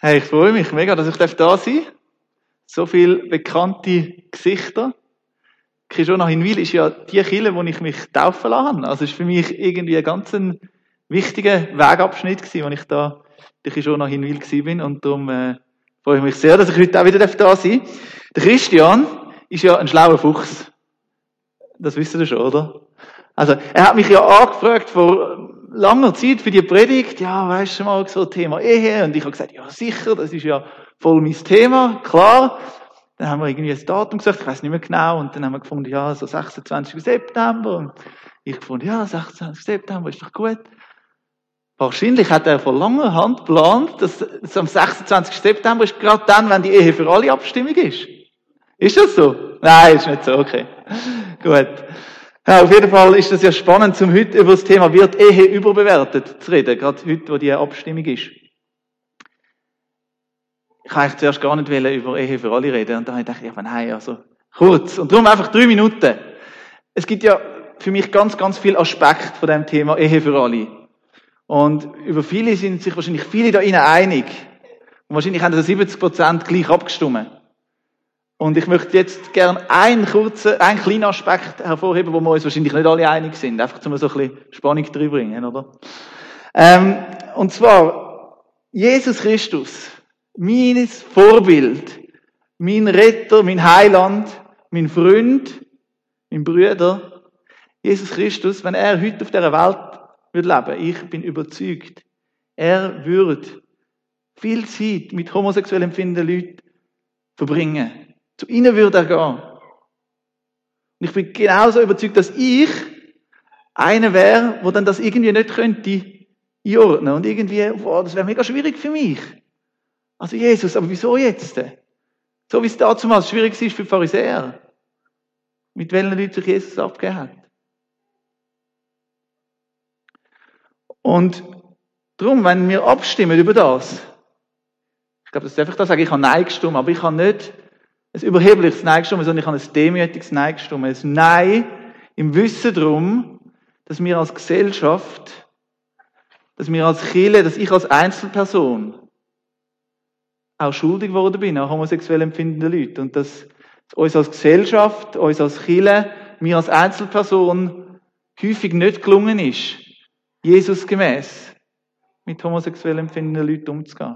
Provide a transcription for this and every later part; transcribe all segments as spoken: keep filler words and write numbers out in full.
Hey, ich freue mich mega, dass ich da sein darf. So viele bekannte Gesichter. Kishona Hinwil ist ja die Kirche, wo ich mich taufen lassen habe. Also es ist für mich irgendwie ein ganz ein wichtiger Wegabschnitt gewesen, als ich da in Kishona Hinwil gewesen bin. Und darum äh, freue ich mich sehr, dass ich heute auch wieder da sein darf. Der Christian ist ja ein schlauer Fuchs. Das wisst ihr schon, oder? Also er hat mich ja angefragt vor langer Zeit für die Predigt, ja, weisst du mal, so Thema Ehe, und ich habe gesagt, ja sicher, das ist ja voll mein Thema, klar. Dann haben wir irgendwie ein Datum gesagt, ich weiss nicht mehr genau, und dann haben wir gefunden, ja, so sechsundzwanzigsten September, und ich gefunden, ja, sechsundzwanzigsten September ist doch gut. Wahrscheinlich hat er von langer Hand geplant, dass es am sechsundzwanzigsten September ist, gerade dann, wenn die Ehe für alle Abstimmung ist. Ist das so? Nein, ist nicht so, okay. Gut. Ja, auf jeden Fall ist das ja spannend, um heute über das Thema «Wird Ehe überbewertet?» zu reden, gerade heute, wo die Abstimmung ist. Ich wollte eigentlich zuerst gar nicht über Ehe für alle reden, und dann habe ich gedacht, ja, nein, also kurz. Und darum einfach drei Minuten. Es gibt ja für mich ganz, ganz viele Aspekte von dem Thema Ehe für alle. Und über viele sind sich wahrscheinlich viele da innen einig. Und wahrscheinlich haben das siebzig Prozent gleich abgestimmt. Und ich möchte jetzt gerne einen kurzen, einen kleinen Aspekt hervorheben, wo wir uns wahrscheinlich nicht alle einig sind. Einfach, um so ein bisschen Spannung reinbringen, oder? Ähm, und zwar, Jesus Christus, mein Vorbild, mein Retter, mein Heiland, mein Freund, mein Bruder, Jesus Christus, wenn er heute auf dieser Welt würde leben, ich bin überzeugt, er würde viel Zeit mit homosexuell empfindenden Leuten verbringen. Zu ihnen würde er gehen. Und ich bin genauso überzeugt, dass ich einer wäre, der dann das irgendwie nicht könnte einordnen. Und irgendwie, boah, das wäre mega schwierig für mich. Also Jesus, aber wieso jetzt? So wie es damals schwierig war für die Pharisäer. Mit welchen Leuten sich Jesus abgegeben hat. Und darum, wenn wir abstimmen über das, ich glaube, das darf ich da sagen, ich habe Nein gestimmt, aber ich habe nicht ein überhebliches Nein gestimmt, sondern ich habe ein demütiges Nein gestimmt. Ein Nein im Wissen darum, dass wir als Gesellschaft, dass wir als Kirche, dass ich als Einzelperson auch schuldig geworden bin an homosexuell empfindenden Leuten. Und dass uns als Gesellschaft, uns als Kirche, mir als Einzelperson häufig nicht gelungen ist, Jesus gemäß mit homosexuell empfindenden Leuten umzugehen.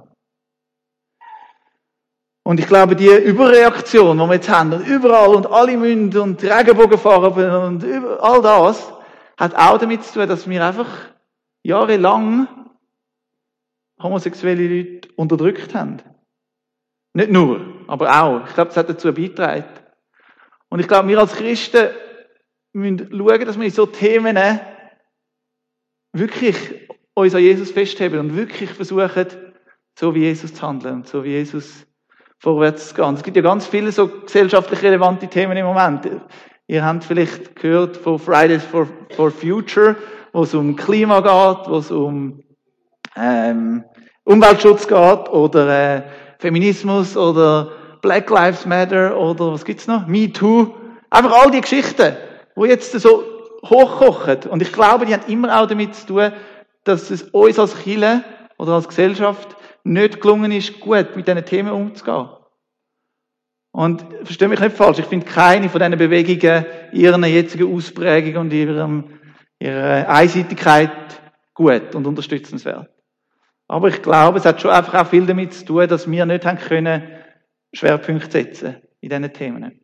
Und ich glaube, die Überreaktion, die wir jetzt haben, und überall und alle müssen und Regenbogenfarben und über, all das, hat auch damit zu tun, dass wir einfach jahrelang homosexuelle Leute unterdrückt haben. Nicht nur, aber auch. Ich glaube, das hat dazu beigetragen. Und ich glaube, wir als Christen müssen schauen, dass wir in so Themen wirklich uns an Jesus festheben und wirklich versuchen, so wie Jesus zu handeln und so wie Jesus vorwärts zu gehen. Es gibt ja ganz viele so gesellschaftlich relevante Themen im Moment. Ihr habt vielleicht gehört von Fridays for, for Future, wo es um Klima geht, wo es um ähm, Umweltschutz geht oder äh, Feminismus oder Black Lives Matter oder was gibt's noch? Me Too. Einfach all die Geschichten, wo jetzt so hochkochen. Und ich glaube, die haben immer auch damit zu tun, dass es uns als Kirche oder als Gesellschaft nicht gelungen ist, gut mit diesen Themen umzugehen. Und verstehe mich nicht falsch, ich finde keine von diesen Bewegungen in ihrer jetzigen Ausprägung und ihrem, ihrer Einseitigkeit gut und unterstützenswert. Aber ich glaube, es hat schon einfach auch viel damit zu tun, dass wir nicht haben können Schwerpunkte setzen in diesen Themen.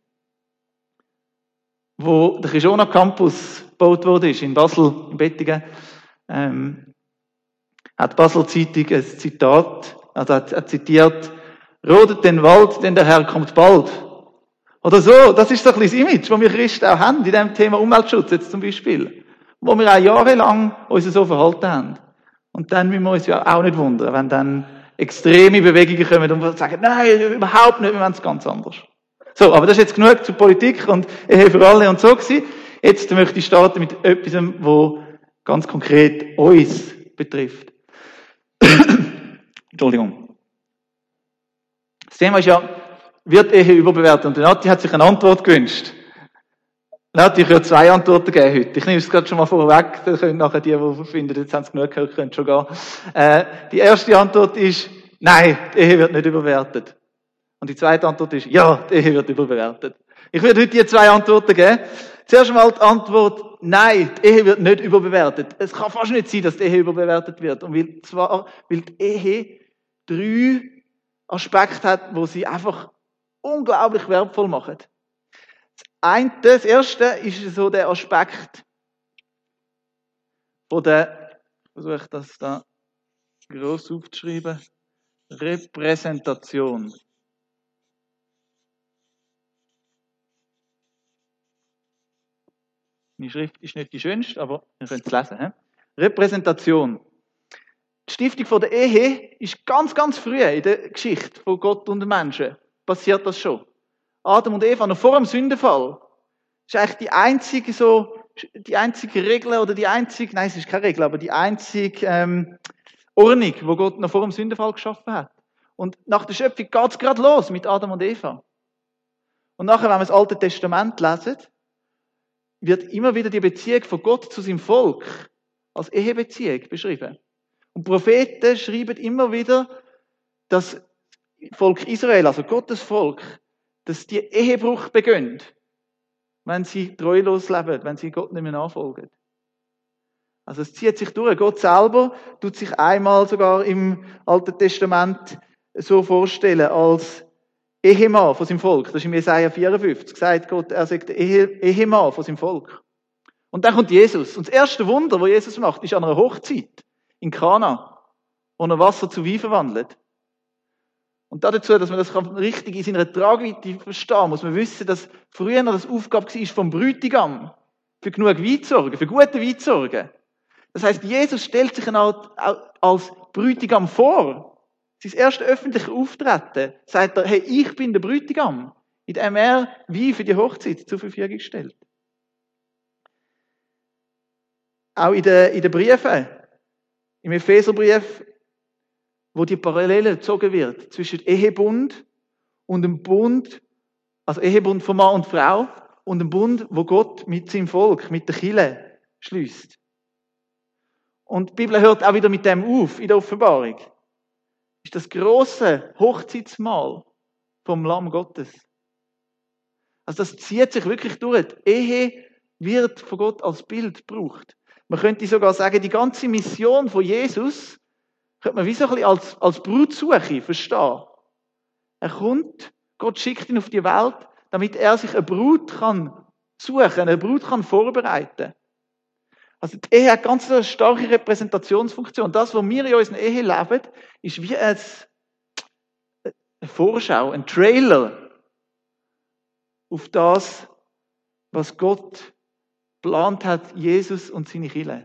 Wo der Kishona Campus gebaut wurde, ist in Basel, in Bettingen, ähm, hat die Basel Zeitung ein Zitat, also hat, hat zitiert, rodet den Wald, denn der Herr kommt bald. Oder so, das ist so ein bisschen das Image, das wir Christen auch haben, in diesem Thema Umweltschutz jetzt zum Beispiel. Wo wir auch jahrelang uns so verhalten haben. Und dann müssen wir uns ja auch nicht wundern, wenn dann extreme Bewegungen kommen und wir sagen, nein, überhaupt nicht, wir wollen es ganz anders. So, aber das ist jetzt genug zur Politik und Ehe für alle und so gewesen. Jetzt möchte ich starten mit etwas, was ganz konkret uns betrifft. Entschuldigung. Das Thema ist ja, wird Ehe überbewertet? Und Nati hat sich eine Antwort gewünscht. Nati, ich würde zwei Antworten geben heute. Ich nehme es gerade schon mal vorweg, dann können nachher die, die finden, jetzt haben sie genug gehört, können schon gehen. Äh, die erste Antwort ist, Nein, die Ehe wird nicht überbewertet. Und die zweite Antwort ist, ja, die Ehe wird überbewertet. Ich werde heute hier zwei Antworten geben. Zuerst einmal die Antwort, nein, die Ehe wird nicht überbewertet. Es kann fast nicht sein, dass die Ehe überbewertet wird. Und weil, zwar, weil die Ehe drei Aspekte hat, wo sie einfach unglaublich wertvoll machen. Das eine, das erste ist so der Aspekt von der, versuche ich das da gross aufzuschreiben, Repräsentation. Die Schrift ist nicht die schönste, aber ihr könnt es lesen. He? Repräsentation. Die Stiftung von der Ehe ist ganz, ganz früh in der Geschichte von Gott und den Menschen. Passiert das schon. Adam und Eva, noch vor dem Sündenfall, ist eigentlich die einzige so, die einzige Regel oder die einzige, nein, es ist keine Regel, aber die einzige ähm, Ordnung, die Gott noch vor dem Sündenfall geschaffen hat. Und nach der Schöpfung geht es gerade los mit Adam und Eva. Und nachher, wenn wir das Alte Testament lesen, wird immer wieder die Beziehung von Gott zu seinem Volk als Ehebeziehung beschrieben. Und Propheten schreiben immer wieder, dass Volk Israel, also Gottes Volk, dass die Ehebruch begönnt, wenn sie treulos leben, wenn sie Gott nicht mehr nachfolgen. Also es zieht sich durch. Gott selber tut sich einmal sogar im Alten Testament so vorstellen als Ehemann von seinem Volk. Das ist im Jesaja vierundfünfzig. Sagt Gott, er sagt Ehe, Ehemann von seinem Volk. Und dann kommt Jesus. Und das erste Wunder, was Jesus macht, ist an einer Hochzeit in Kana, wo er Wasser zu Wein verwandelt. Und dazu, dass man das richtig in seiner Tragweite verstehen, muss man wissen, dass früher das Aufgabe war vom Bräutigam, für genug Wein zu sorgen, für gute Wein zu sorgen. Das heisst, Jesus stellt sich als Bräutigam vor. Sein erstes öffentliches Auftreten sagt er, hey, ich bin der Bräutigam, indem er Wein für die Hochzeit zur Verfügung stellt. Auch in den, in den Briefen, im Epheserbrief, wo die Parallele gezogen wird zwischen Ehebund und dem Bund, also Ehebund von Mann und Frau, und dem Bund, wo Gott mit seinem Volk, mit der Kirche schließt. Und die Bibel hört auch wieder mit dem auf in der Offenbarung. Ist das große Hochzeitsmahl vom Lamm Gottes. Also das zieht sich wirklich durch. Die Ehe wird von Gott als Bild gebraucht. Man könnte sogar sagen, die ganze Mission von Jesus könnte man wie so ein bisschen als, als Brutsuche verstehen. Er kommt, Gott schickt ihn auf die Welt, damit er sich eine Brut kann suchen, eine Brut kann vorbereiten. Also die Ehe hat ganz eine starke Repräsentationsfunktion. Das, was wir in unserer Ehe leben, ist wie ein, eine Vorschau, ein Trailer auf das, was Gott geplant hat, Jesus und seine Kirche.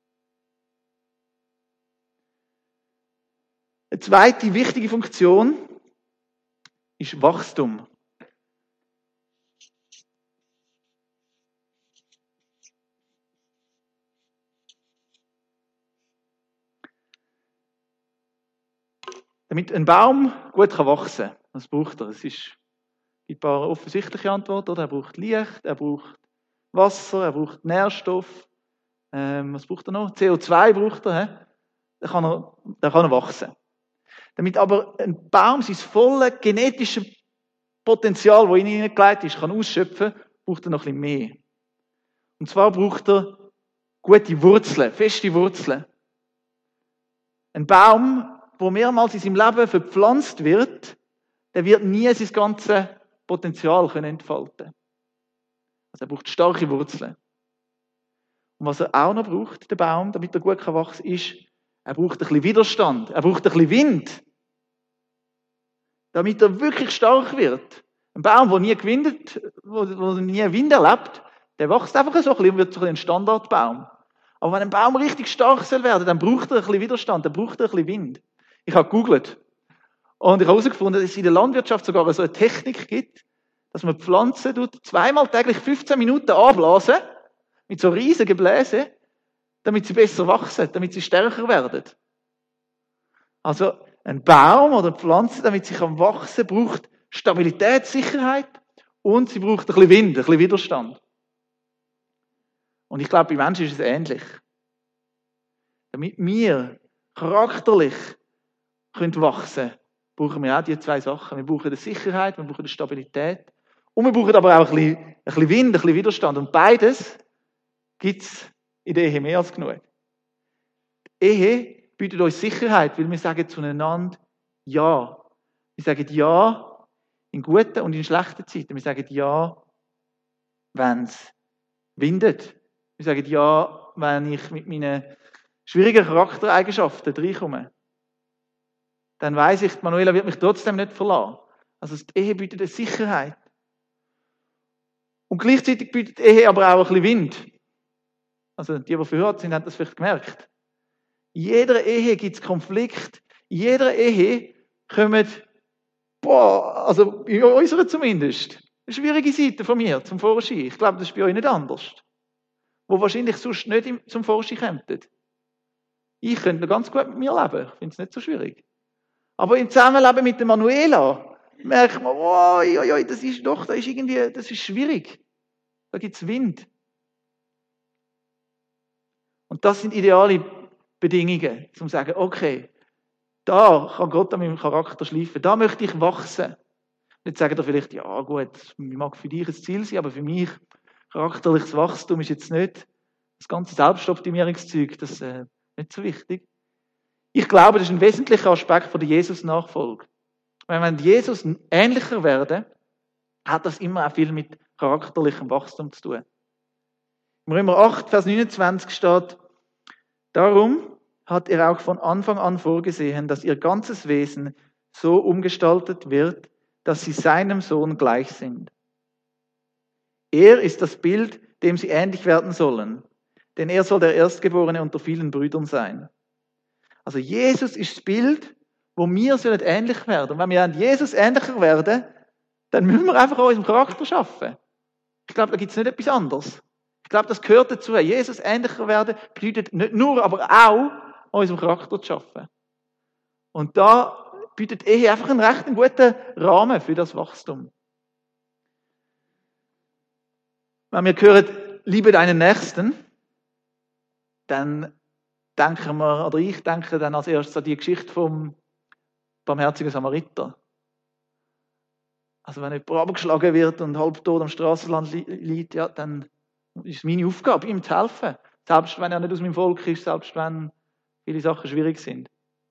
Eine zweite wichtige Funktion ist Wachstum. Damit ein Baum gut wachsen kann, was braucht er? Es ist ein paar offensichtliche Antworten. Oder? Er braucht Licht, er braucht Wasser, er braucht Nährstoff. Ähm, was braucht er noch? C O zwei braucht er. He? Dann kann er, dann kann er wachsen. Damit aber ein Baum sein volles genetisches Potenzial, das in ihn hineingelegt ist, kann ausschöpfen, braucht er noch ein bisschen mehr. Und zwar braucht er gute Wurzeln, feste Wurzeln. Ein Baum, der mehrmals in seinem Leben verpflanzt wird, der wird nie sein ganzes Potenzial entfalten können. Also er braucht starke Wurzeln. Und was er auch noch braucht, der Baum, damit er gut wachsen kann, ist, er braucht ein bisschen Widerstand, er braucht ein bisschen Wind, damit er wirklich stark wird. Ein Baum, der nie gewindet, wo, wo nie Wind erlebt, der wächst einfach so ein bisschen und wird so ein Standardbaum. Aber wenn ein Baum richtig stark soll werden, dann braucht er ein bisschen Widerstand, dann braucht er ein bisschen Wind. Ich habe gegoogelt und ich habe herausgefunden, dass es in der Landwirtschaft sogar so eine Technik gibt, dass man Pflanzen zweimal täglich fünfzehn Minuten anblasen, mit so riesigen Bläsen, damit sie besser wachsen, damit sie stärker werden. Also ein Baum oder eine Pflanze, damit sie wachsen kann, braucht Stabilität, Sicherheit und sie braucht ein bisschen Wind, ein bisschen Widerstand. Und ich glaube, bei Menschen ist es ähnlich. Damit wir charakterlich können wachsen können, brauchen wir auch diese zwei Sachen. Wir brauchen die Sicherheit, wir brauchen die Stabilität. Und wir brauchen aber auch ein bisschen, ein bisschen Wind, ein bisschen Widerstand. Und beides gibt es in der Ehe mehr als genug. Die Ehe bietet uns Sicherheit, weil wir sagen zueinander Ja. Wir sagen Ja in guten und in schlechten Zeiten. Wir sagen Ja, wenn es windet. Wir sagen Ja, wenn ich mit meinen schwierigen Charaktereigenschaften reinkomme. Dann weiss ich, Manuela wird mich trotzdem nicht verlassen. Also die Ehe bietet eine Sicherheit. Und gleichzeitig bietet die Ehe aber auch ein bisschen Wind. Also die, die verhört sind, haben das vielleicht gemerkt. In jeder Ehe gibt es Konflikt. In jeder Ehe kommen, boah, also in unserer zumindest, eine schwierige Seite von mir zum Vorschein. Ich glaube, das ist bei euch nicht anders. Wo wahrscheinlich sonst nicht zum Vorschein kämen. Ich könnte ganz gut mit mir leben. Ich finde es nicht so schwierig. Aber im Zusammenleben mit der Manuela merkt man, oh, oi, oi, das ist doch, das ist irgendwie, das ist schwierig. Da gibt es Wind. Und das sind ideale Bedingungen, um zu sagen, okay, da kann Gott an meinem Charakter schleifen, da möchte ich wachsen. Jetzt sagen ihr vielleicht, ja gut, das mag für dich ein Ziel sein, aber für mich charakterliches Wachstum ist jetzt nicht das ganze Selbstoptimierungszeug, das ist äh, nicht so wichtig. Ich glaube, das ist ein wesentlicher Aspekt von der Jesus-Nachfolge. Wenn wir Jesus ähnlicher werden, hat das immer auch viel mit charakterlichem Wachstum zu tun. Im Römer acht, Vers neunundzwanzig steht, darum hat er auch von Anfang an vorgesehen, dass ihr ganzes Wesen so umgestaltet wird, dass sie seinem Sohn gleich sind. Er ist das Bild, dem sie ähnlich werden sollen, denn er soll der Erstgeborene unter vielen Brüdern sein. Also Jesus ist das Bild, wo wir sollen ähnlich werden. Und wenn wir an Jesus ähnlicher werden, dann müssen wir einfach an unserem Charakter arbeiten. Ich glaube, da gibt es nicht etwas anderes. Ich glaube, das gehört dazu. Jesus ähnlicher werden bedeutet nicht nur, aber auch an unserem Charakter zu arbeiten. Und da bietet Ehe einfach einen recht guten Rahmen für das Wachstum. Wenn wir hören, liebe deinen Nächsten, dann denken wir, oder ich denke dann als erstes an die Geschichte vom barmherzigen Samariter. Also wenn jemand abgeschlagen wird und halbtot am Straßenrand liegt, ja, dann ist es meine Aufgabe, ihm zu helfen. Selbst wenn er nicht aus meinem Volk ist, selbst wenn viele Sachen schwierig sind.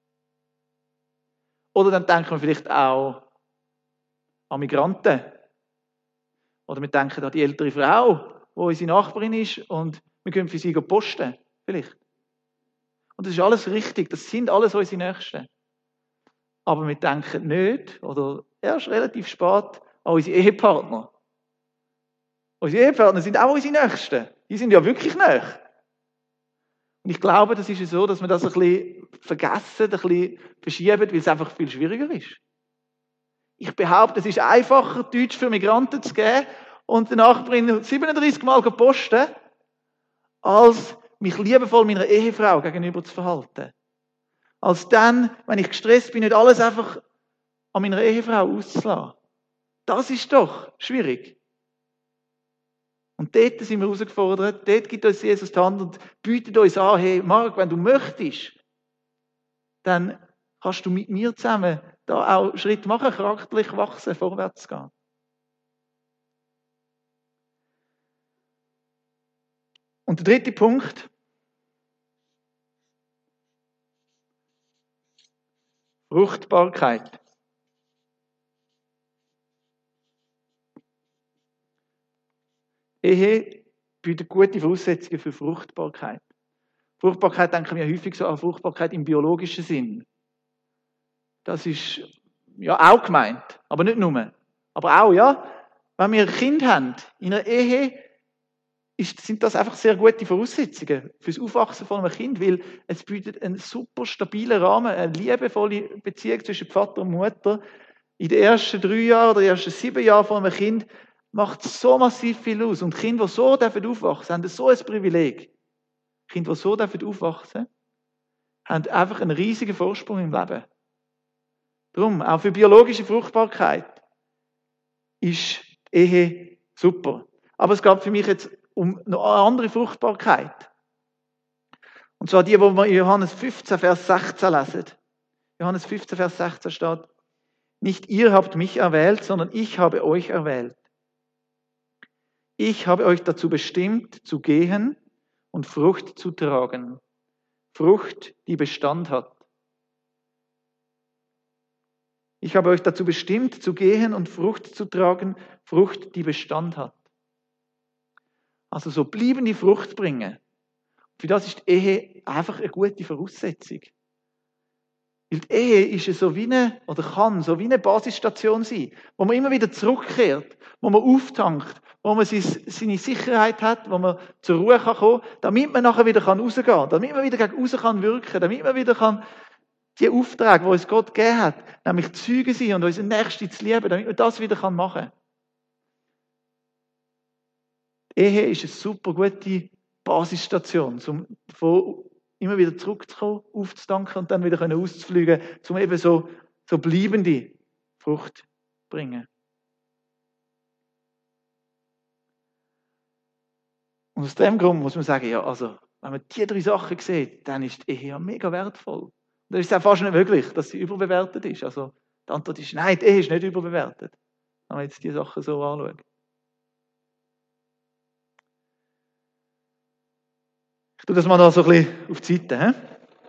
Oder dann denken wir vielleicht auch an Migranten. Oder wir denken an die ältere Frau, die unsere Nachbarin ist und wir können für sie posten. Vielleicht. Und das ist alles richtig, das sind alles unsere Nächsten. Aber wir denken nicht, oder erst relativ spät, an unsere Ehepartner. Unsere Ehepartner sind auch unsere Nächsten. Die sind ja wirklich nah. Und ich glaube, das ist so, dass wir das ein bisschen vergessen, ein bisschen verschieben, weil es einfach viel schwieriger ist. Ich behaupte, es ist einfacher, Deutsch für Migranten zu geben und der Nachbarin siebenunddreißig Mal posten, als mich liebevoll meiner Ehefrau gegenüber zu verhalten. Als dann, wenn ich gestresst bin, nicht alles einfach an meiner Ehefrau auszulassen. Das ist doch schwierig. Und dort sind wir herausgefordert, dort gibt uns Jesus die Hand und bietet uns an, hey Marc, wenn du möchtest, dann kannst du mit mir zusammen da auch Schritt machen, charakterlich wachsen, vorwärts gehen. Und der dritte Punkt, Fruchtbarkeit. Ehe bietet gute Voraussetzungen für Fruchtbarkeit. Fruchtbarkeit denken wir häufig so an Fruchtbarkeit im biologischen Sinn. Das ist ja auch gemeint, aber nicht nur. Aber auch, ja, wenn wir ein Kind haben, in einer Ehe, ist, sind das einfach sehr gute Voraussetzungen für das Aufwachsen von einem Kind, weil es bietet einen super stabilen Rahmen, eine liebevolle Beziehung zwischen Vater und Mutter. In den ersten drei Jahren oder den ersten sieben Jahren von einem Kind macht so massiv viel aus. Und Kinder, die so aufwachsen dürfen, haben so ein Privileg. Kinder, die so aufwachsen dürfen, haben einfach einen riesigen Vorsprung im Leben. Darum, auch für biologische Fruchtbarkeit ist die Ehe super. Aber es geht für mich jetzt um noch eine andere Fruchtbarkeit. Und zwar die, die wir in Johannes fünfzehn, Vers sechzehn lesen. Johannes fünfzehn, Vers sechzehn steht, nicht ihr habt mich erwählt, sondern ich habe euch erwählt. Ich habe euch dazu bestimmt, zu gehen und Frucht zu tragen. Frucht, die Bestand hat. Ich habe euch dazu bestimmt, zu gehen und Frucht zu tragen, Frucht, die Bestand hat. Also so bleiben die Frucht bringen. Für das ist die Ehe einfach eine gute Voraussetzung. Weil die Ehe ist ja so wie eine, oder kann so wie eine Basisstation sein, wo man immer wieder zurückkehrt, wo man auftankt, wo man seine Sicherheit hat, wo man zur Ruhe kann kommen, damit man nachher wieder rausgehen kann, damit man wieder gegen raus kann wirken, damit man wieder kann die Aufträge, die uns Gott gegeben hat, nämlich Zeugen sein und unseren Nächsten zu lieben, damit man das wieder machen kann. Die Ehe ist eine super gute Basisstation, um von immer wieder zurückzukommen, aufzutanken und dann wieder auszufliegen, um eben so, so bleibende Frucht zu bringen. Und aus dem Grund muss man sagen, ja, also, wenn man diese drei Sachen sieht, dann ist die Ehe ja mega wertvoll. Und dann ist es auch fast nicht möglich, dass sie überbewertet ist. Also, die Antwort ist, nein, die Ehe ist nicht überbewertet. Wenn man jetzt diese Sachen so anschaut. Ich tue das mal da so ein bisschen auf die Seite. He?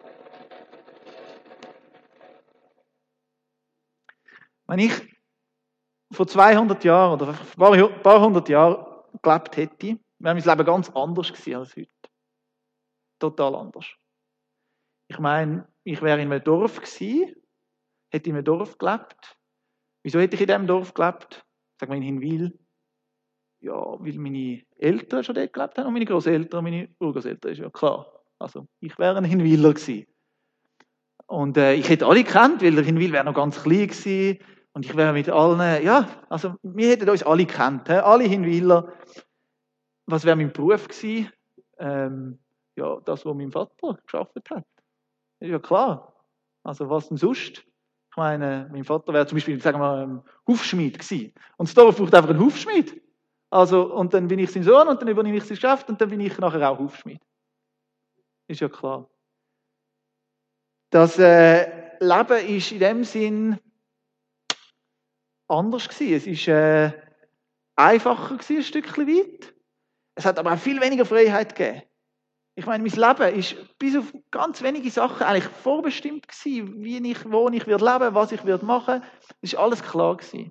Wenn ich vor zweihundert Jahren oder vor ein paar hundert Jahren gelebt hätte, wäre mein Leben ganz anders gewesen als heute. Total anders. Ich meine, ich wäre in einem Dorf gewesen, hätte in einem Dorf gelebt. Wieso hätte ich in diesem Dorf gelebt? Sagen wir in Hinwil. Ja, weil meine Eltern schon dort gelebt haben und meine Großeltern und meine Urgroßeltern, ist ja klar. Also, ich wäre ein Hinwiler gewesen. Und äh, ich hätte alle gekannt, weil der Hinwil wäre noch ganz klein gewesen. Und ich wäre mit allen, ja, also wir hätten uns alle gekannt, he? Alle Hinwiler. Was wäre mein Beruf gewesen? Ähm, ja, das, was mein Vater geschafft hat. Ist ja klar. Also was denn sonst? Ich meine, mein Vater wäre zum Beispiel, sagen wir mal, ein Hufschmied gewesen. Und das Dorf braucht einfach einen Hufschmied. Also, und dann bin ich sein Sohn und dann übernehme ich sein Geschäft und dann bin ich nachher auch Hufschmied. Ist ja klar. Das äh, Leben ist in dem Sinn anders gewesen. Es ist äh, einfacher gewesen, ein Stückchen weit. Es hat aber auch viel weniger Freiheit gegeben. Ich meine, mein Leben ist bis auf ganz wenige Sachen eigentlich vorbestimmt gewesen, wie ich, wo ich werde leben, was ich werde machen. Es ist alles klar gewesen.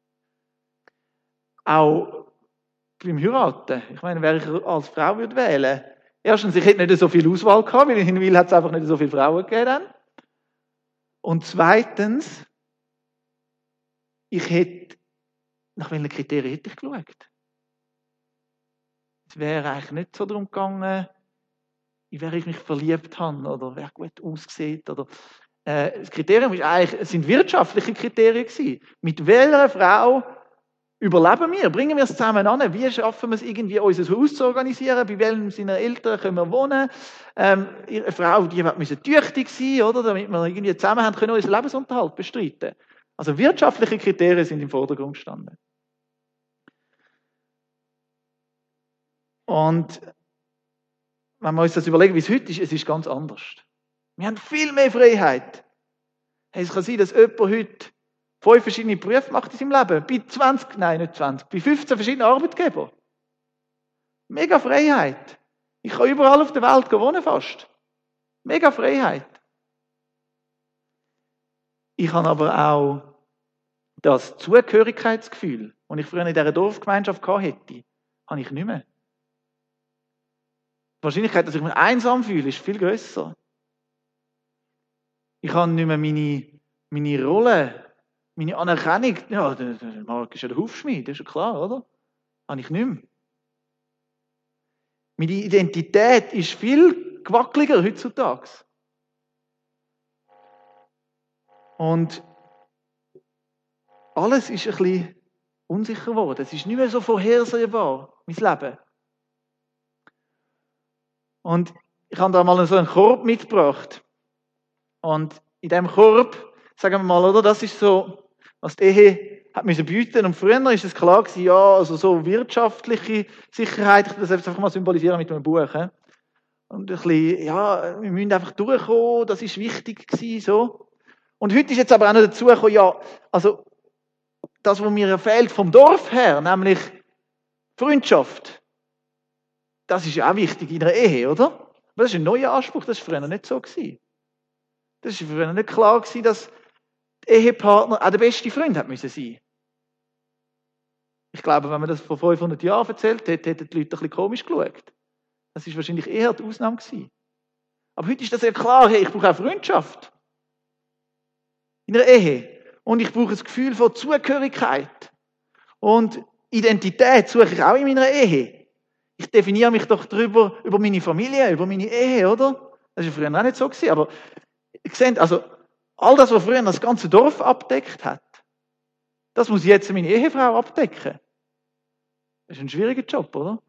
Auch beim Heiraten. Ich meine, wer ich als Frau würde wählen. Erstens, ich hätte nicht so viel Auswahl gehabt, weil in Hinwil hat es einfach nicht so viele Frauen gegeben. Und zweitens, ich hätte, nach welchen Kriterien hätte ich geschaut? Es wäre eigentlich nicht so darum gegangen, in wer ich mich verliebt habe oder wer gut aussieht. Oder, äh, das Kriterium ist eigentlich, es sind wirtschaftliche Kriterien gewesen. Mit welcher Frau überleben wir? Bringen wir es zusammen an? Wie schaffen wir es irgendwie, unser Haus zu organisieren? Bei welchen seiner Eltern können wir wohnen? Ähm, eine Frau, die müssen tüchtig sein, oder? Damit wir irgendwie zusammen haben können, unseren Lebensunterhalt bestreiten. Also wirtschaftliche Kriterien sind im Vordergrund gestanden. Und wenn wir uns das überlegen, wie es heute ist, es ist ganz anders. Wir haben viel mehr Freiheit. Es kann sein, dass jemand heute fünf verschiedene Berufe macht in seinem Leben. Bei zwanzig, nein, nicht zwanzig, bei fünfzehn verschiedenen Arbeitgebern. Mega Freiheit. Ich kann überall auf der Welt wohnen fast. Mega Freiheit. Ich habe aber auch das Zugehörigkeitsgefühl, das ich früher in dieser Dorfgemeinschaft hatte, habe ich nicht mehr. Die Wahrscheinlichkeit, dass ich mich einsam fühle, ist viel grösser. Ich habe nicht mehr meine, meine Rolle, meine Anerkennung. Ja, der, der Marc ist ja der Hufschmied, das ist ja klar, oder? Habe ich nicht mehr. Meine Identität ist viel gewackeliger heutzutage. Und alles ist ein bisschen unsicher geworden. Es ist nicht mehr so vorhersehbar, mein Leben. Und ich habe da mal so einen Korb mitgebracht. Und in diesem Korb, sagen wir mal, oder, das ist so, was die Ehe hat müssen bieten. Und früher war es klar gewesen, ja, also so wirtschaftliche Sicherheit, ich will das einfach mal symbolisieren mit einem Buch. He? Und ein bisschen, ja, wir müssen einfach durchkommen, das ist wichtig gewesen, so. Und heute ist jetzt aber auch noch dazu gekommen, ja, also das, was mir ja fehlt vom Dorf her, nämlich Freundschaft, das ist ja auch wichtig in einer Ehe, oder? Aber das ist ein neuer Anspruch, das war früher nicht so gewesen. Das war früher nicht klar gewesen, dass der Ehepartner auch der beste Freund hat müssen sein. Ich glaube, wenn man das vor fünfhundert Jahren erzählt hätte, hätten die Leute ein bisschen komisch geschaut. Das ist wahrscheinlich eher die Ausnahme gewesen. Aber heute ist das ja klar, hey, ich brauche auch Freundschaft. In einer Ehe. Und ich brauche ein Gefühl von Zugehörigkeit. Und Identität suche ich auch in meiner Ehe. Ich definiere mich doch darüber, über meine Familie, über meine Ehe, oder? Das war früher auch nicht so gewesen. Aber ihr seht, also, all das, was früher das ganze Dorf abdeckt hat, das muss jetzt meine Ehefrau abdecken. Das ist ein schwieriger Job, oder?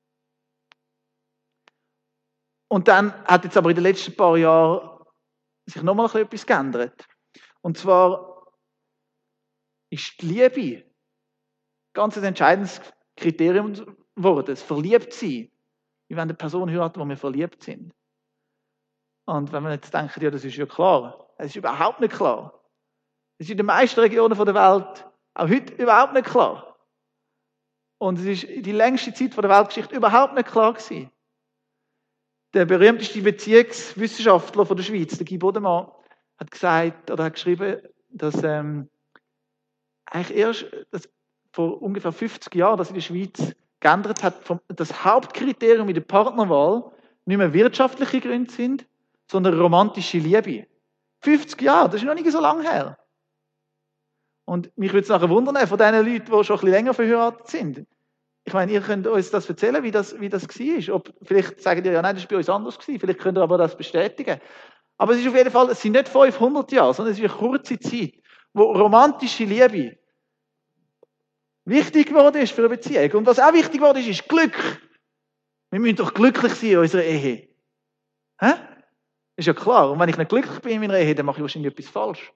Und dann hat jetzt aber in den letzten paar Jahren sich nochmal etwas geändert. Und zwar ist die Liebe ganz ein entscheidendes Kriterium geworden. Das Verliebtsein. Wir wollen eine Person heiraten, wo wir verliebt sind. Und wenn wir jetzt denken, ja, das ist ja klar. Es ist überhaupt nicht klar. Es ist in den meisten Regionen der Welt auch heute überhaupt nicht klar. Und es ist die längste Zeit der Weltgeschichte überhaupt nicht klar gewesen. Der berühmteste Beziehungswissenschaftler von der Schweiz, der Guy Bodemann, hat gesagt oder hat geschrieben, dass ähm, eigentlich erst dass vor ungefähr fünfzig Jahren, dass in der Schweiz geändert hat, vom, das Hauptkriterium in der Partnerwahl nicht mehr wirtschaftliche Gründe sind, sondern romantische Liebe. fünfzig Jahre, das ist noch nicht so lange her. Und mich würde es nachher wundern, von den Leuten, die schon ein bisschen länger verheiratet sind. Ich meine, ihr könnt uns das erzählen, wie das, wie das war. Ob, vielleicht sagen ihr ja, nein, das war bei uns anders gewesen. Vielleicht könnt ihr aber das bestätigen. Aber es ist auf jeden Fall, es sind nicht fünfhundert Jahre, sondern es ist eine kurze Zeit, wo romantische Liebe wichtig geworden ist für eine Beziehung. Und was auch wichtig geworden ist, ist Glück. Wir müssen doch glücklich sein in unserer Ehe. Hä? Ist ja klar. Und wenn ich nicht glücklich bin in meiner Ehe, dann mache ich wahrscheinlich etwas falsch.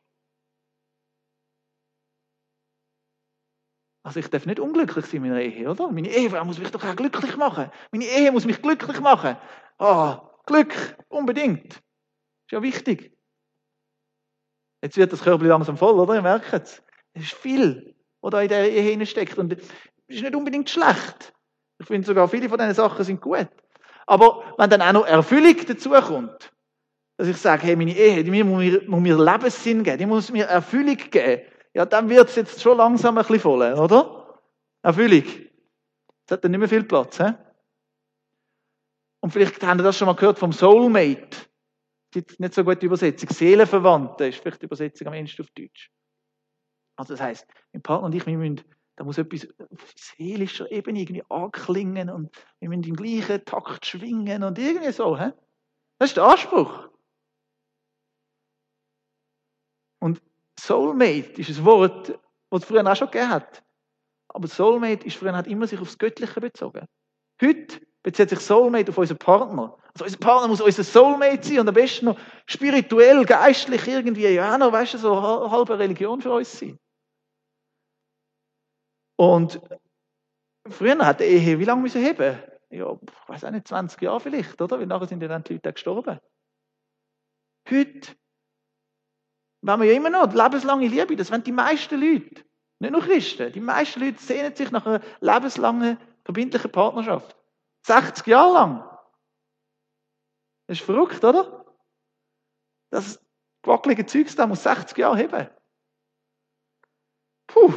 Also ich darf nicht unglücklich sein in meiner Ehe, oder? Meine Ehefrau muss mich doch auch glücklich machen. Meine Ehe muss mich glücklich machen. Ah, oh, Glück, unbedingt. Ist ja wichtig. Jetzt wird das Körbchen langsam voll, oder? Ihr merkt es. Es ist viel, was da in dieser Ehe steckt. Und es ist nicht unbedingt schlecht. Ich finde sogar, viele von diesen Sachen sind gut. Aber wenn dann auch noch Erfüllung dazu kommt, dass ich sage, hey, meine Ehe, die muss mir, muss mir Lebenssinn geben, die muss mir Erfüllung geben, ja, dann wird es jetzt schon langsam ein bisschen voll, oder? Erfüllung. Es hat dann nicht mehr viel Platz, he? Und vielleicht habt ihr das schon mal gehört vom Soulmate. Das gibt nicht so gute Übersetzung. Seelenverwandte ist vielleicht die Übersetzung am ehesten auf Deutsch. Also das heisst, mein Partner und ich, wir müssen, da muss etwas auf seelischer Ebene irgendwie anklingen und wir müssen im gleichen Takt schwingen und irgendwie so, he? Das ist der Anspruch. Und Soulmate ist ein Wort, das es früher auch schon gegeben hat. Aber Soulmate ist früher hat immer sich aufs Göttliche bezogen. Heute bezieht sich Soulmate auf unseren Partner. Also unser Partner muss unser Soulmate sein und am besten noch spirituell, geistlich irgendwie, ja noch, weißt du, so eine halbe Religion für uns sein. Und früher hat die Ehe wie lange müssen heben? Ja, ich weiß auch nicht, zwanzig Jahre vielleicht, oder? Weil nachher sind ja dann die Leute gestorben. Heute wenn wir ja immer noch lebenslange Liebe, das wollen die meisten Leute, nicht nur Christen, die meisten Leute sehnen sich nach einer lebenslangen, verbindlichen Partnerschaft. sechzig Jahre lang. Das ist verrückt, oder? Das wackelige Zeugs da muss sechzig Jahre haben. Puh.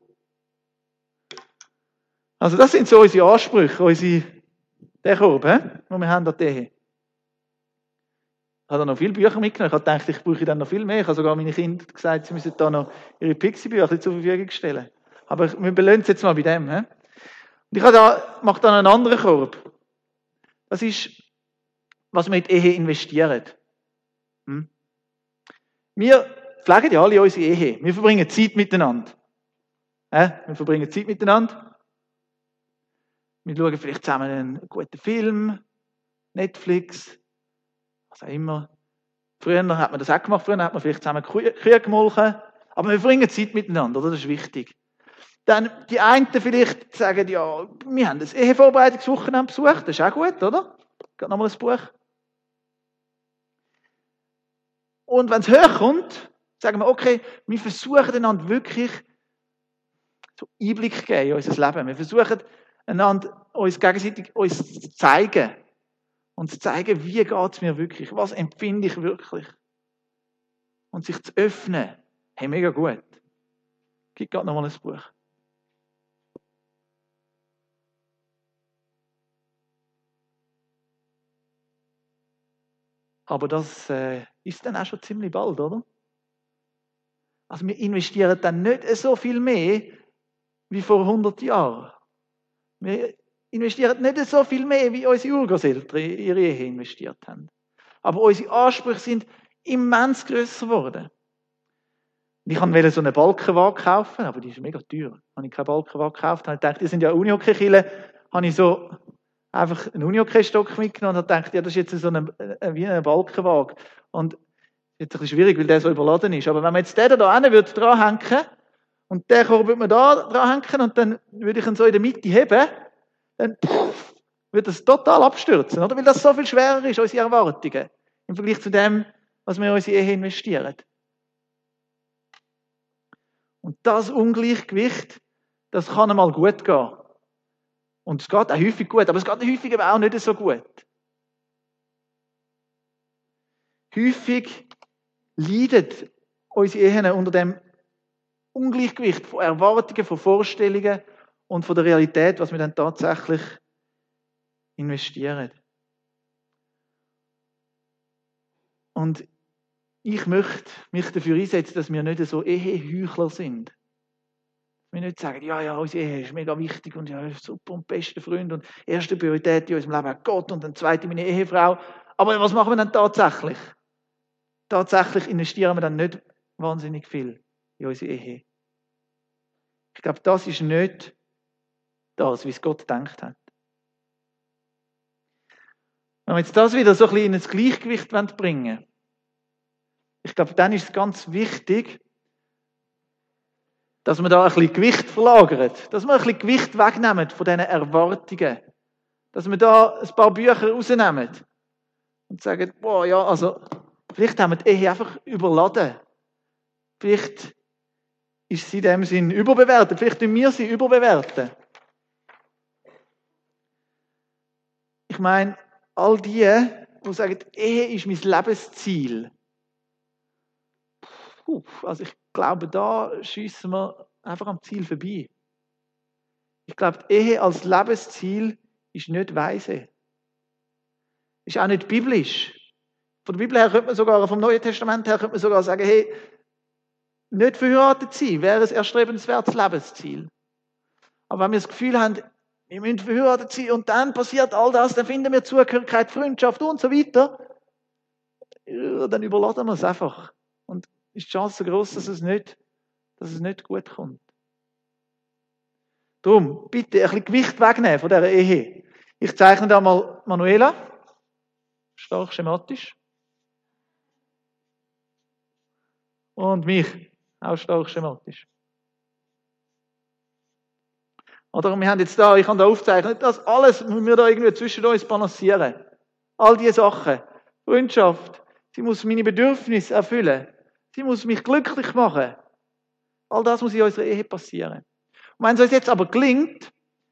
Also das sind so unsere Ansprüche, unsere, der Korb, die wir haben an die Ehe. Ich habe noch viele Bücher mitgenommen. Ich habe gedacht, ich brauche dann noch viel mehr. Ich habe sogar meine Kinder gesagt, sie müssen da noch ihre Pixie-Bücher zur Verfügung stellen. Aber wir belohnen es jetzt mal bei dem. He? Und ich habe da, mache dann einen anderen Korb. Das ist, was wir in die Ehe investieren. Hm? Wir pflegen ja alle unsere Ehe. Wir verbringen Zeit miteinander. He? Wir verbringen Zeit miteinander. Wir schauen vielleicht zusammen einen guten Film, Netflix, was auch immer. Früher hat man das auch gemacht, früher hat man vielleicht zusammen Kühe gemolken, aber wir verbringen Zeit miteinander, oder? Das ist wichtig. Dann die einen vielleicht sagen, ja, wir haben das Ehevorbereitungswochenende besucht, das ist auch gut, oder? Geht nochmal ein Buch. Und wenn es hochkommt, Sagen wir, okay, wir versuchen einander wirklich so Einblick zu geben in unser Leben. Wir versuchen einander uns gegenseitig uns zu zeigen. Und zu zeigen, wie geht es mir wirklich? Was empfinde ich wirklich? Und sich zu öffnen. Hey, mega gut. Gib gerade nochmal ein Buch. Aber das äh, ist dann auch schon ziemlich bald, oder? Also wir investieren dann nicht so viel mehr wie vor hundert Jahren. Wir investieren nicht so viel mehr, wie unsere Urgroßeltern in ihre Ehe investiert haben. Aber unsere Ansprüche sind immens grösser geworden. Ich wollte so eine Balkenwaage kaufen, aber die ist mega teuer. Habe ich keine Balkenwaage gekauft, habe ich gedacht, die sind ja Unihockey-Killer, habe ich so einfach einen Unihockey-Stock mitgenommen und habe gedacht, ja, das ist jetzt so eine, wie eine Balkenwaage. Und jetzt ist ein bisschen schwierig, weil der so überladen ist. Aber wenn man jetzt den da hinten würde dranhängen und den Korb würde man da dranhängen und dann würde ich ihn so in der Mitte heben, dann pff, würde das total abstürzen, oder? Weil das so viel schwerer ist, unsere Erwartungen, im Vergleich zu dem, was wir in unsere Ehe investieren. Und das Ungleichgewicht, das kann einmal gut gehen. Und es geht auch häufig gut, aber es geht häufig aber auch nicht so gut. Häufig leiden unsere Ehen unter dem Ungleichgewicht von Erwartungen, von Vorstellungen und von der Realität, was wir dann tatsächlich investieren. Und ich möchte mich dafür einsetzen, dass wir nicht so Eheheuchler sind. Wir nicht sagen, ja, ja, unsere Ehe ist mega wichtig und ja, super und beste Freund und erste Priorität in unserem Leben hat Gott und dann zweite meine Ehefrau. Aber was machen wir dann tatsächlich? Tatsächlich investieren wir dann nicht wahnsinnig viel in unsere Ehe. Ich glaube, das ist nicht das, wie es Gott gedacht hat. Wenn wir jetzt das wieder so ein bisschen in ein Gleichgewicht bringen wollen, ich glaube, dann ist es ganz wichtig, dass wir da ein bisschen Gewicht verlagern, dass wir ein bisschen Gewicht wegnehmen von diesen Erwartungen, dass wir da ein paar Bücher rausnehmen und sagen, boah, ja, also, vielleicht haben wir die Ehe einfach überladen. Vielleicht ist sie in dem Sinn überbewertet, vielleicht tun wir sie überbewerten. Ich meine, all die, die sagen, die Ehe ist mein Lebensziel. Puh, also ich glaube, da schiessen wir einfach am Ziel vorbei. Ich glaube, die Ehe als Lebensziel ist nicht weise. Ist auch nicht biblisch. Von der Bibel her könnte man sogar, vom Neuen Testament her könnte man sogar sagen, hey, nicht verheiratet sein wäre ein erstrebenswertes Lebensziel. Aber wenn wir das Gefühl haben, wir müssen verheiratet sein und dann passiert all das, dann finden wir Zugehörigkeit, Freundschaft und so weiter, dann überladen wir es einfach. Und ist die Chance groß, dass es nicht, dass es nicht gut kommt. Darum, bitte ein bisschen Gewicht wegnehmen von dieser Ehe. Ich zeichne da mal Manuela. Stark schematisch. Und mich. Auch stark schematisch. Oder wir haben jetzt da, ich habe da aufgezeichnet, das alles müssen wir da irgendwie zwischen uns balancieren. All diese Sachen. Freundschaft. Sie muss meine Bedürfnisse erfüllen. Sie muss mich glücklich machen. All das muss in unserer Ehe passieren. Und wenn es uns jetzt aber gelingt,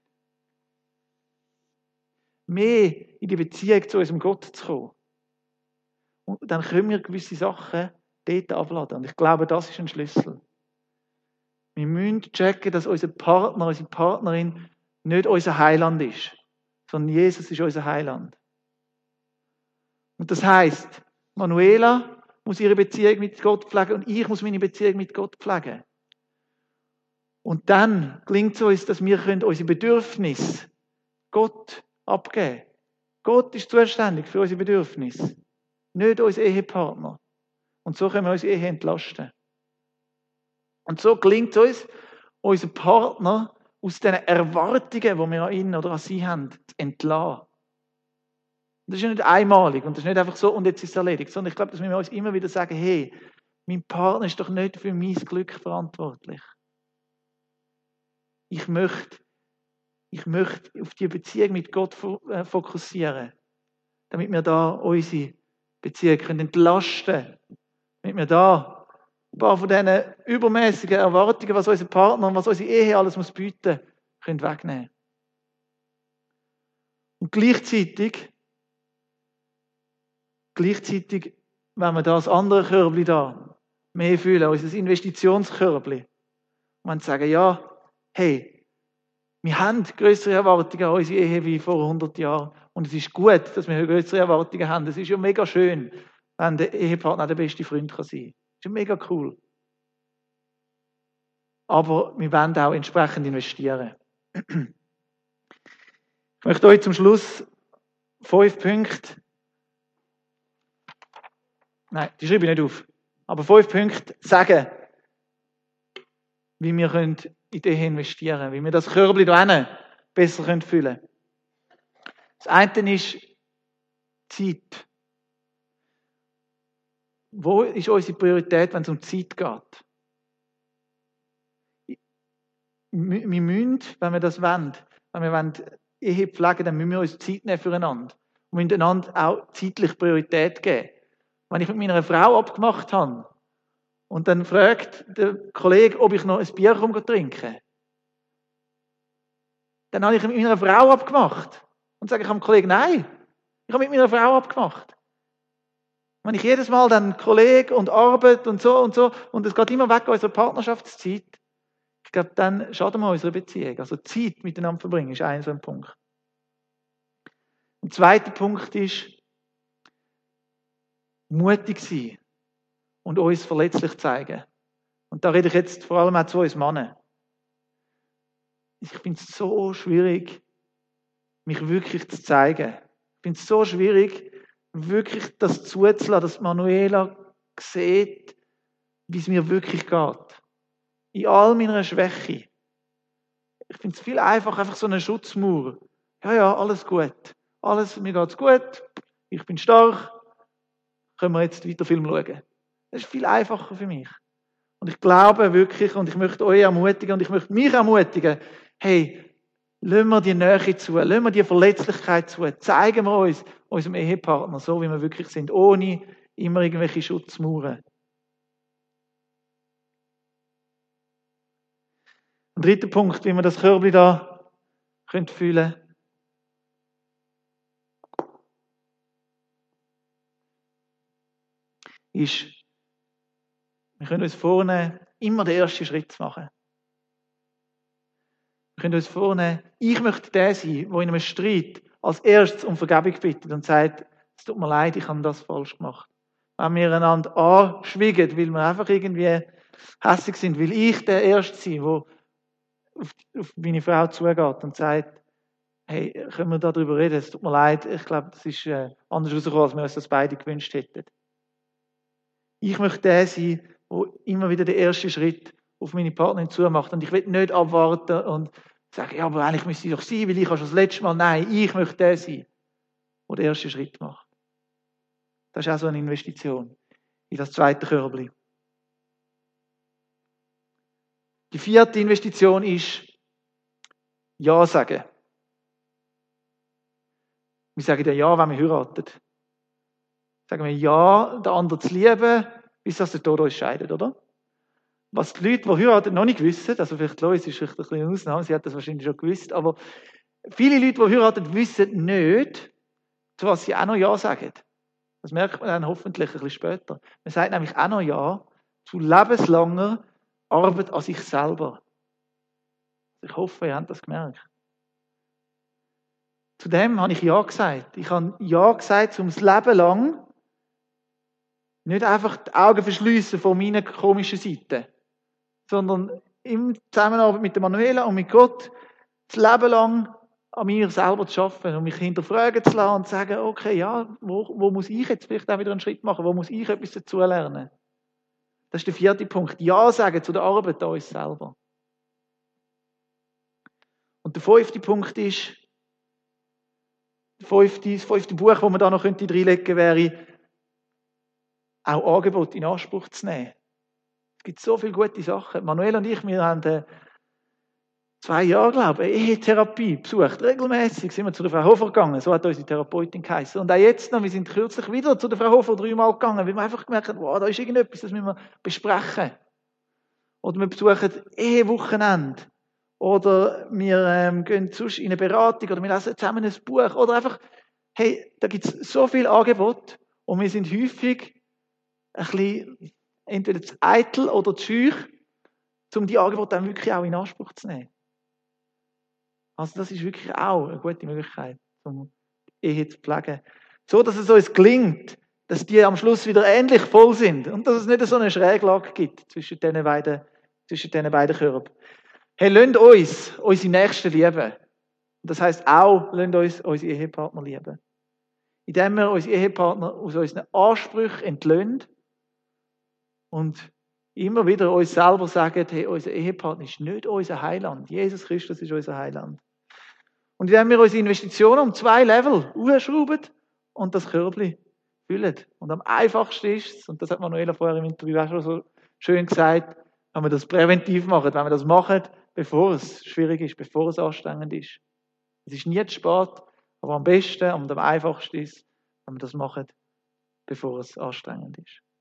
mehr in die Beziehung zu unserem Gott zu kommen, und dann können wir gewisse Sachen dort abladen. Und ich glaube, das ist ein Schlüssel. Wir müssen checken, dass unser Partner, unsere Partnerin nicht unser Heiland ist, sondern Jesus ist unser Heiland. Und das heisst, Manuela muss ihre Beziehung mit Gott pflegen und ich muss meine Beziehung mit Gott pflegen. Und dann gelingt es uns, dass wir unsere Bedürfnisse Gott abgeben können. Gott ist zuständig für unsere Bedürfnisse, nicht unser Ehepartner. Und so können wir unsere Ehe entlasten. Und so gelingt es uns, unseren Partner aus den Erwartungen, die wir an ihn oder an sie haben, zu entlassen. Das ist ja nicht einmalig und das ist nicht einfach so und jetzt ist es erledigt, sondern ich glaube, dass wir uns immer wieder sagen, hey, mein Partner ist doch nicht für mein Glück verantwortlich. Ich möchte, ich möchte auf die Beziehung mit Gott fokussieren, damit wir da unsere Beziehung entlasten können, damit wir da ein paar von diesen übermäßigen Erwartungen, was unser Partner und was unsere Ehe alles muss bieten, können wegnehmen. Und gleichzeitig, gleichzeitig, wenn wir das andere Körbli da mehr fühlen, unser Investitionskörbli, und sagen, ja, hey, wir haben größere Erwartungen an unsere Ehe wie vor hundert Jahren. Und es ist gut, dass wir größere Erwartungen haben. Es ist ja mega schön, wenn der Ehepartner der beste Freund kann sein kann. Das ist ja mega cool. Aber wir wollen auch entsprechend investieren. Ich möchte euch zum Schluss fünf Punkte, nein, die schreibe ich nicht auf, aber fünf Punkte sagen, wie wir in die Ehe investieren können, wie wir das Körbli da hinten besser füllen können. Das eine ist Zeit. Wo ist unsere Priorität, wenn es um Zeit geht? Wir müssen, wenn wir das wollen, wenn wir wollen, Ehe pflegen, dann müssen wir uns Zeit nehmen füreinander. Und müssen einander auch zeitlich Priorität geben. Wenn ich mit meiner Frau abgemacht habe und dann fragt der Kollege, ob ich noch ein Bier trinken, dann habe ich mit meiner Frau abgemacht. Und sage ich am Kollegen, nein, ich habe mit meiner Frau abgemacht. Wenn ich jedes Mal dann Kollege und Arbeit und so und so, und es geht immer weg aus unserer Partnerschaftszeit, ich glaube, dann schaden wir unserer Beziehung. Also Zeit miteinander verbringen ist ein so ein Punkt. Ein zweiter Punkt ist, mutig sein und uns verletzlich zeigen. Und da rede ich jetzt vor allem auch zu uns Männern. Ich finde es so schwierig, mich wirklich zu zeigen. Ich finde es so schwierig, wirklich das zuzulassen, dass Manuela sieht, wie es mir wirklich geht. In all meiner Schwäche. Ich finde es viel einfacher, einfach so eine Schutzmauer. Ja, ja, alles gut. Alles, mir geht's gut. Ich bin stark. Können wir jetzt weiter Film schauen. Das ist viel einfacher für mich. Und ich glaube wirklich, und ich möchte euch ermutigen, und ich möchte mich ermutigen, hey, lassen wir die Nähe zu, lassen wir die Verletzlichkeit zu, zeigen wir uns, unserem Ehepartner, so wie wir wirklich sind, ohne immer irgendwelche Schutzmauern. Ein dritter Punkt, wie wir das Körbli da könnt fühlen. Ist, wir können uns vornehmen, immer den ersten Schritt zu machen. Wir können uns vornehmen, ich möchte der sein, der in einem Streit als erstes um Vergebung bittet und sagt, es tut mir leid, ich habe das falsch gemacht. Wenn wir einander anschweigen, weil wir einfach irgendwie hässlich sind, will ich der Erste sein, der auf, auf meine Frau zugeht und sagt, hey, können wir darüber reden? Es tut mir leid, ich glaube, das ist äh, anders rausgekommen, als wir uns das beide gewünscht hätten. Ich möchte der sein, der immer wieder den ersten Schritt auf meine Partnerin zumacht. Und ich will nicht abwarten und sagen, ja, aber eigentlich müsste ich doch sein, weil ich habe schon das letzte Mal. Nein, ich möchte der sein, der den ersten Schritt macht. Das ist auch so eine Investition in das zweite Körbli. Die vierte Investition ist Ja sagen. Wir sagen ja Ja, wenn wir heiraten. Sagen wir Ja, den anderen zu lieben, bis das der Tod uns scheidet, oder? Was die Leute, die heiraten, noch nicht wissen, also vielleicht Lois ist vielleicht ein bisschen eine Ausnahme, sie hat das wahrscheinlich schon gewusst, aber viele Leute, die heiraten, wissen nicht, zu was sie auch noch Ja sagen. Das merkt man dann hoffentlich ein bisschen später. Man sagt nämlich auch noch Ja zu lebenslanger Arbeit an sich selber. Ich hoffe, ihr habt das gemerkt. Zu dem habe ich Ja gesagt. Ich habe Ja gesagt, um das Leben lang nicht einfach die Augen verschliessen vor meiner komischen Seite, sondern in Zusammenarbeit mit der Manuela und mit Gott das Leben lang an mir selber zu arbeiten und mich hinterfragen zu lassen und zu sagen, okay, ja, wo, wo muss ich jetzt vielleicht auch wieder einen Schritt machen, wo muss ich etwas dazulernen? Das ist der vierte Punkt. Ja sagen zu der Arbeit an uns selber. Und der fünfte Punkt ist, das fünfte, das fünfte Buch, das man da noch reinlegen könnte, wäre, auch Angebote in Anspruch zu nehmen. Es gibt so viele gute Sachen. Manuel und ich, wir haben zwei Jahre, glaube ich, Ehetherapie besucht. Regelmäßig sind wir zu der Frau Hofer gegangen. So hat unsere Therapeutin geheißen. Und auch jetzt noch, wir sind kürzlich wieder zu der Frau Hofer dreimal gegangen, weil wir einfach gemerkt haben, wow, da ist irgendetwas, das müssen wir besprechen. Oder wir besuchen Ehewochenende. Oder wir ähm, gehen sonst in eine Beratung. Oder wir lesen zusammen ein Buch. Oder einfach, hey, da gibt es so viel Angebot. Und wir sind häufig ein bisschen entweder zu eitel oder zu scheu, um die Angebote dann wirklich auch in Anspruch zu nehmen. Also das ist wirklich auch eine gute Möglichkeit, um Ehe zu pflegen. So, dass es uns gelingt, dass die am Schluss wieder ähnlich voll sind und dass es nicht so eine Schräglage gibt zwischen diesen beiden, zwischen diesen beiden Körpern. Hey, lasst uns unsere Nächsten lieben. Das heisst auch, lasst uns unsere Ehepartner lieben. Indem wir unsere Ehepartner aus unseren Ansprüchen entlöhnen und immer wieder uns selber sagen, hey, unser Ehepartner ist nicht unser Heiland. Jesus Christus ist unser Heiland. Und indem wir unsere Investitionen um zwei Level hochschrauben und das Körbchen füllen. Und am einfachsten ist es, und das hat Manuela vorher im Interview auch schon so schön gesagt, wenn wir das präventiv machen, wenn wir das machen, bevor es schwierig ist, bevor es anstrengend ist. Es ist nie zu spät, aber am besten und am einfachsten ist, wenn wir das machen, bevor es anstrengend ist.